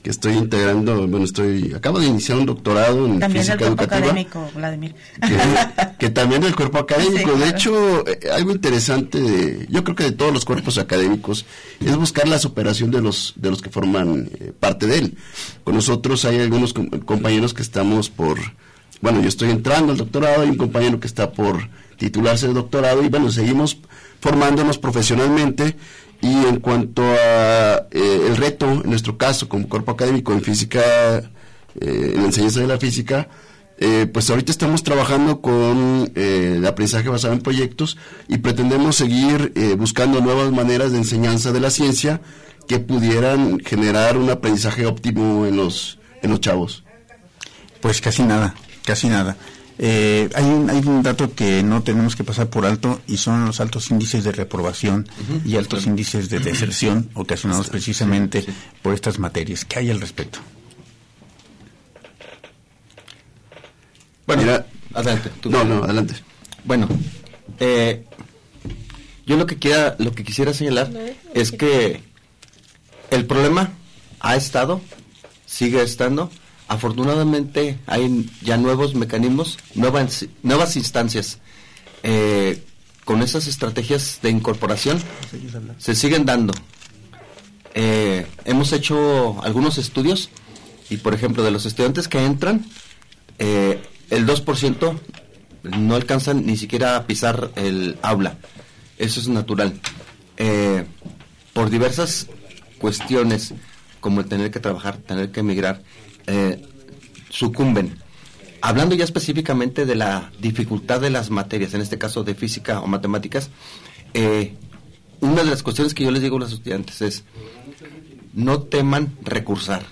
que estoy integrando, acabo de iniciar un doctorado en también física del cuerpo educativa. académico, Vladimir. Que también del cuerpo académico. Sí, claro. De hecho, algo interesante, yo creo que de todos los cuerpos académicos, es buscar la superación de los que forman parte de él. Con nosotros hay algunos compañeros que estamos yo estoy entrando al doctorado, hay un compañero que está por titularse de doctorado, y bueno, seguimos formándonos profesionalmente. Y en cuanto a el reto, en nuestro caso, como cuerpo académico en física, en la enseñanza de la física, pues ahorita estamos trabajando con el aprendizaje basado en proyectos, y pretendemos seguir buscando nuevas maneras de enseñanza de la ciencia que pudieran generar un aprendizaje óptimo en los chavos. Pues casi nada. Hay un dato que no tenemos que pasar por alto, y son los altos índices de reprobación y altos índices de deserción ocasionados precisamente por estas materias. ¿Qué hay al respecto? Bueno, mira, adelante. Adelante. Bueno, yo lo que quisiera señalar es que el problema ha estado, sigue estando. Afortunadamente hay ya nuevos mecanismos, nuevas instancias. Con esas estrategias de incorporación se siguen dando. Hemos hecho algunos estudios, y por ejemplo, de los estudiantes que entran, el 2% no alcanzan ni siquiera a pisar el aula. Eso es natural. Por diversas cuestiones, como el tener que trabajar, tener que emigrar, sucumben. Hablando ya específicamente de la dificultad de las materias, en este caso de física o matemáticas, una de las cuestiones que yo les digo a los estudiantes es: no teman recursar.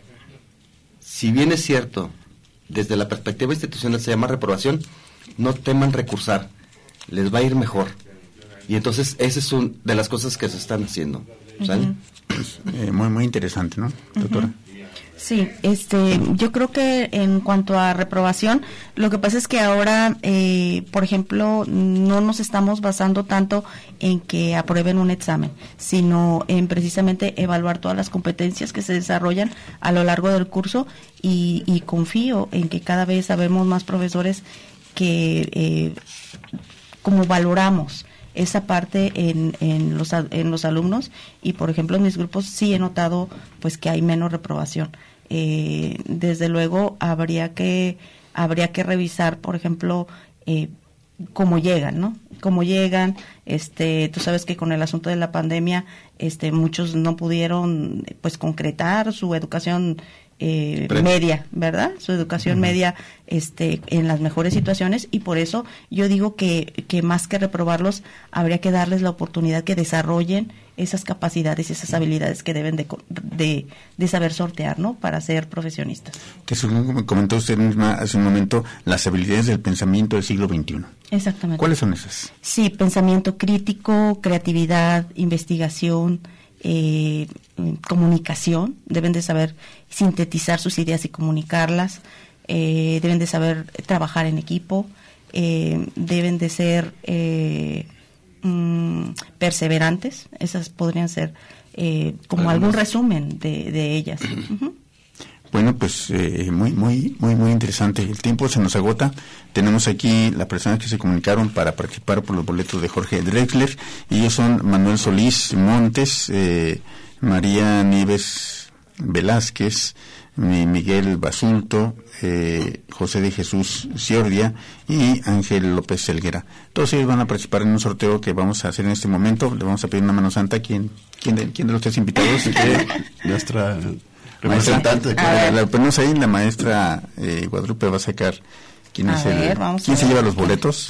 Si bien es cierto, desde la perspectiva institucional se llama reprobación, no teman recursar, les va a ir mejor. Y entonces esa es una de las cosas que se están haciendo. ¿Sale? Muy, muy interesante, ¿no, doctora? Sí, yo creo que en cuanto a reprobación, lo que pasa es que ahora, por ejemplo, no nos estamos basando tanto en que aprueben un examen, sino en precisamente evaluar todas las competencias que se desarrollan a lo largo del curso, y confío en que cada vez sabemos más profesores que como valoramos esa parte en los alumnos, y por ejemplo en mis grupos sí he notado pues que hay menos reprobación. Desde luego habría que revisar, por ejemplo, cómo llegan, ¿no? Cómo llegan, tú sabes que con el asunto de la pandemia, muchos no pudieron pues concretar su educación media, ¿verdad? Su educación media en las mejores situaciones, y por eso yo digo que más que reprobarlos, habría que darles la oportunidad que desarrollen esas capacidades, esas habilidades que deben de saber sortear, ¿no? Para ser profesionistas. Que según comentó usted misma hace un momento, las habilidades del pensamiento del siglo XXI. Exactamente. ¿Cuáles son esas? Sí, pensamiento crítico, creatividad, investigación, comunicación. Deben de saber sintetizar sus ideas y comunicarlas. Deben de saber trabajar en equipo. Deben de ser perseverantes. Esas podrían ser como algún resumen de ellas. Uh-huh. Bueno, pues muy interesante. El tiempo se nos agota. Tenemos aquí las personas que se comunicaron para participar por los boletos de Jorge Drexler. Ellos son Manuel Solís Montes, María Nieves Velázquez, Miguel Basulto, José de Jesús Ciordia y Ángel López Selguera. Todos ellos van a participar en un sorteo que vamos a hacer en este momento. Le vamos a pedir una mano santa. ¿Quién de los tres invitados? Nuestra representante. Ponemos ahí, la maestra Guadalupe va a sacar quién se lleva los boletos.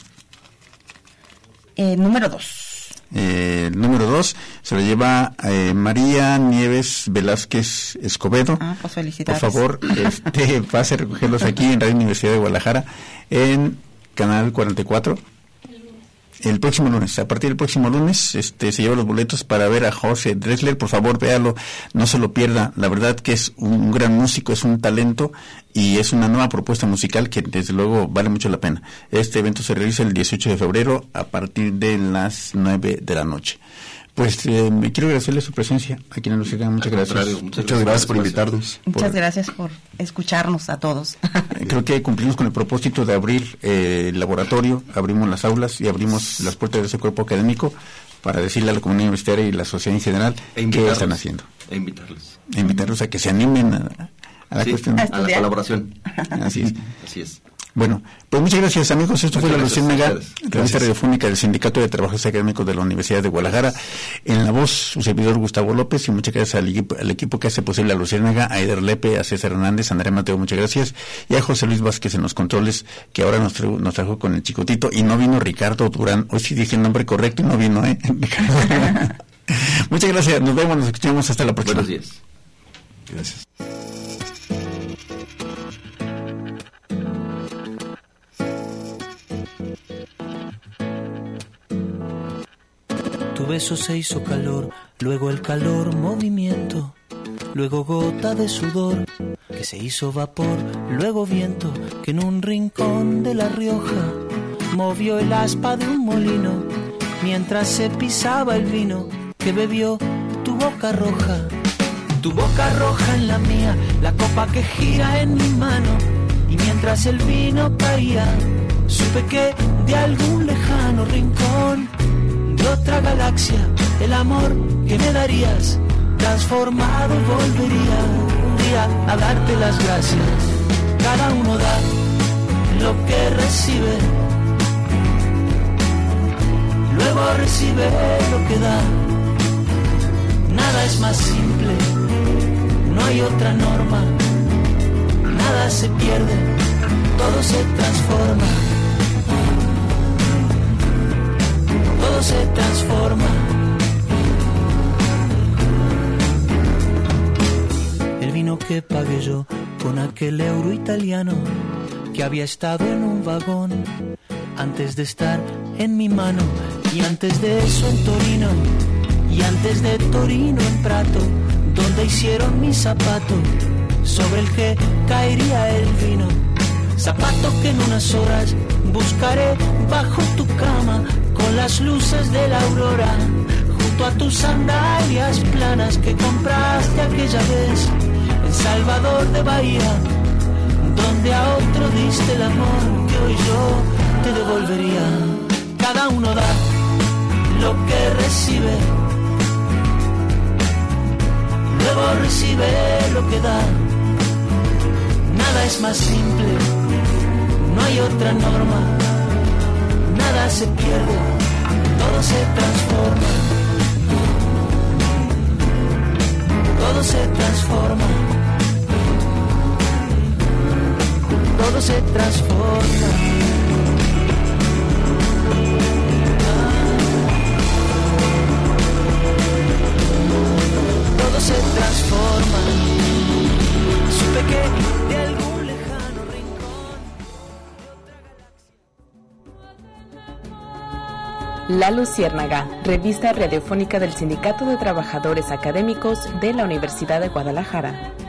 Número 2. El número 2 se lo lleva María Nieves Velázquez Escobedo. Pues felicidades. Por favor, pase a recogerlos aquí en Radio Universidad de Guadalajara, en Canal 44. El próximo lunes, a partir del próximo lunes, se lleva los boletos para ver a Jorge Drexler. Por favor, véalo, no se lo pierda. La verdad que es un gran músico, es un talento y es una nueva propuesta musical que desde luego vale mucho la pena. Este evento se realiza el 18 de febrero a partir de las 9 de la noche. Pues quiero agradecerle su presencia aquí en la Luciérnaga. Muchas gracias. Muchas gracias por invitarnos. Muchas gracias por escucharnos a todos. Creo que cumplimos con el propósito de abrir el laboratorio, abrimos las aulas y abrimos las puertas de ese cuerpo académico para decirle a la comunidad universitaria y la sociedad en general qué están haciendo. Invitarlos a que se animen a la cuestión. A la colaboración. Así es. Así es. Bueno, pues muchas gracias, amigos. Esto fue La Luciérnaga, revista radiofónica del Sindicato de Trabajadores Académicos de la Universidad de Guadalajara. En la voz, su servidor Gustavo López, y muchas gracias al equipo que hace posible La Luciérnaga, a Eder Lepe, a César Hernández, a Andrea Mateo, muchas gracias, y a José Luis Vázquez en los controles, que ahora nos trajo con el Chicotito, y no vino Ricardo Durán. Hoy sí dije el nombre correcto y no vino, Ricardo. Muchas gracias, nos vemos, nos escuchamos hasta la próxima. Buenos días. Gracias. Tu beso se hizo calor, luego el calor movimiento, luego gota de sudor que se hizo vapor, luego viento que en un rincón de La Rioja movió el aspa de un molino mientras se pisaba el vino que bebió tu boca roja en la mía, la copa que gira en mi mano, y mientras el vino caía supe que de algún lejano rincón de otra galaxia, el amor que me darías transformado volvería un día a darte las gracias. Cada uno da lo que recibe, luego recibe lo que da. Nada es más simple, no hay otra norma, nada se pierde, todo se transforma. Todo se transforma. El vino que pagué yo con aquel euro italiano que había estado en un vagón antes de estar en mi mano, y antes de eso en Torino, y antes de Torino en Prato, donde hicieron mi zapato sobre el que caería el vino. Zapato que en unas horas buscaré bajo tu cama, con las luces de la aurora, junto a tus sandalias planas que compraste aquella vez en Salvador de Bahía, donde a otro diste el amor que hoy yo te devolvería. Cada uno da lo que recibe, luego recibe lo que da. Nada es más simple, no hay otra norma, nada se pierde, todo se transforma, todo se transforma, todo se transforma. Todo se transforma. Supe que de algún lejano rincón de otra galaxia. La Luciérnaga, revista radiofónica del Sindicato de Trabajadores Académicos de la Universidad de Guadalajara.